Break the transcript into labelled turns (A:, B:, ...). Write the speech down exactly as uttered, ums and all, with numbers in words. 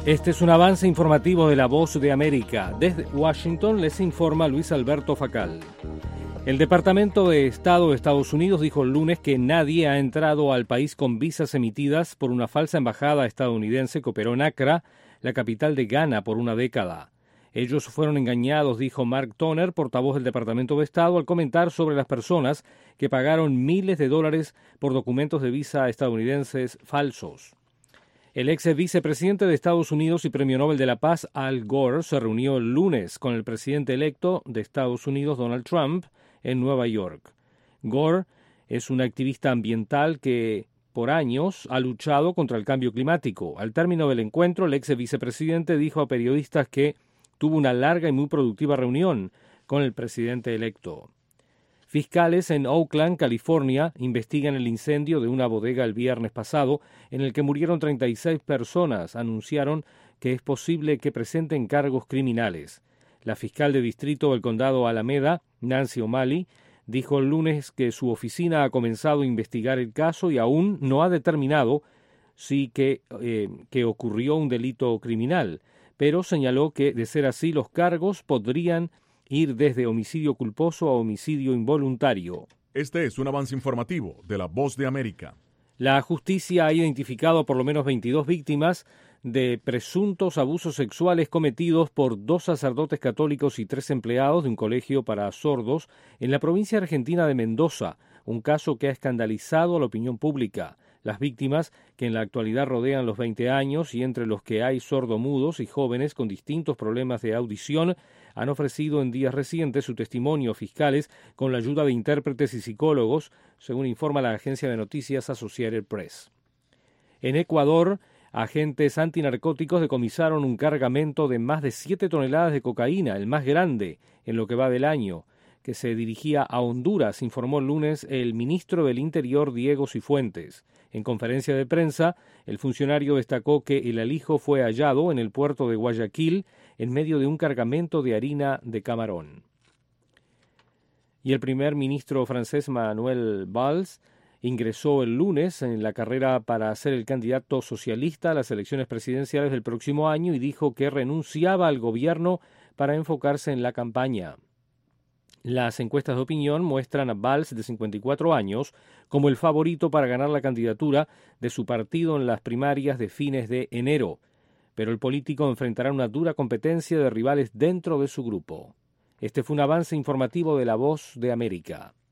A: Este es un avance informativo de La Voz de América. Desde Washington les informa Luis Alberto Facal. El Departamento de Estado de Estados Unidos dijo el lunes que nadie ha entrado al país con visas emitidas por una falsa embajada estadounidense que operó en Accra, la capital de Ghana, por una década. Ellos fueron engañados, dijo Mark Toner, portavoz del Departamento de Estado, al comentar sobre las personas que pagaron miles de dólares por documentos de visa estadounidenses falsos. El ex vicepresidente de Estados Unidos y Premio Nobel de la Paz, Al Gore, se reunió el lunes con el presidente electo de Estados Unidos, Donald Trump, en Nueva York. Gore es un activista ambiental que por años ha luchado contra el cambio climático. Al término del encuentro, el ex vicepresidente dijo a periodistas que tuvo una larga y muy productiva reunión con el presidente electo. Fiscales en Oakland, California, investigan el incendio de una bodega el viernes pasado, en el que murieron treinta y seis personas. Anunciaron que es posible que presenten cargos criminales. La fiscal de distrito del condado Alameda, Nancy O'Malley, dijo el lunes que su oficina ha comenzado a investigar el caso y aún no ha determinado si que, eh, que ocurrió un delito criminal, pero señaló que, de ser así, los cargos podrían ir desde homicidio culposo a homicidio involuntario.
B: Este es un avance informativo de La Voz de América.
A: La justicia ha identificado por lo menos veintidós víctimas de presuntos abusos sexuales cometidos por dos sacerdotes católicos y tres empleados de un colegio para sordos en la provincia argentina de Mendoza, un caso que ha escandalizado a la opinión pública. Las víctimas, que en la actualidad rodean los veinte años y entre los que hay sordomudos y jóvenes con distintos problemas de audición, han ofrecido en días recientes su testimonio a fiscales con la ayuda de intérpretes y psicólogos, según informa la agencia de noticias Associated Press. En Ecuador, agentes antinarcóticos decomisaron un cargamento de más de siete toneladas de cocaína, el más grande en lo que va del año, que se dirigía a Honduras, informó el lunes el ministro del Interior Diego Cifuentes. En conferencia de prensa, el funcionario destacó que el alijo fue hallado en el puerto de Guayaquil en medio de un cargamento de harina de camarón. Y el primer ministro francés Manuel Valls ingresó el lunes en la carrera para ser el candidato socialista a las elecciones presidenciales del próximo año y dijo que renunciaba al gobierno para enfocarse en la campaña. Las encuestas de opinión muestran a Valls, de cincuenta y cuatro años, como el favorito para ganar la candidatura de su partido en las primarias de fines de enero, pero el político enfrentará una dura competencia de rivales dentro de su grupo. Este fue un avance informativo de La Voz de América.